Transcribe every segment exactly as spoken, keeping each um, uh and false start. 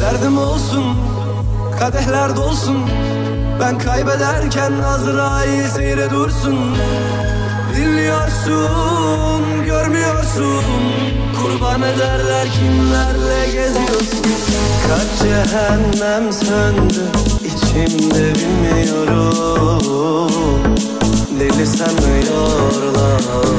Derdim olsun, kadehler dolsun. Ben kaybederken Azrail seyre dursun. Dinliyorsun, görmüyorsun. Kurban ederler kimlerle geziyorsun. Kaç cehennem söndü içimde bilmiyorum. Deli sanıyorlar,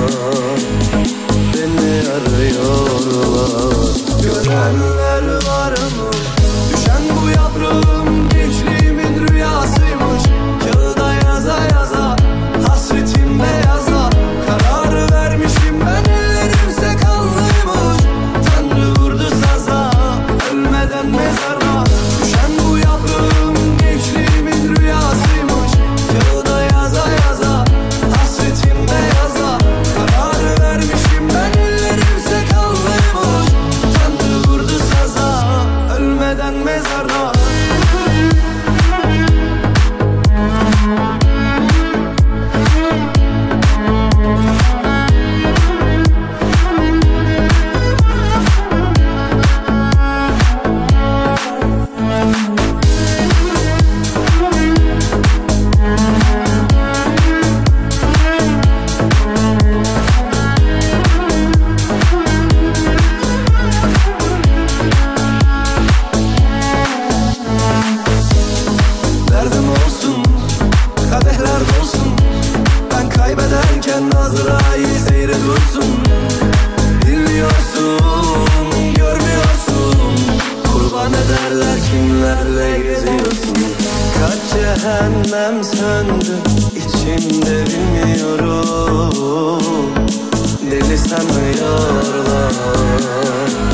beni arıyorlar. Görenler var mı? Düşen bu yaprağım gençliğimin rüyasıymış. Kağıda yaza yaza, hasretim beyaza. Karar vermişim ben, ellerimse kanlıymış. Tanrı vurdu saza, ölmeden mezara. Düşen bu yaprağım gençliğimin rüyasıymış. Kağıda yaza yaza, hasretim beyaza. Karar vermişim ben, ellerimse kanlıymış. Tanrı vurdu saza, ölmeden mezara. Derdim olsun, kadehler dolsun. Ben kaybederken Azrail seyre dursun. Dinliyorsun, görmüyorsun. Kurban ederler kimlerle geziyorsun. Kaç cehennem söndü içimde bilmiyorum. Deli sanıyorlar,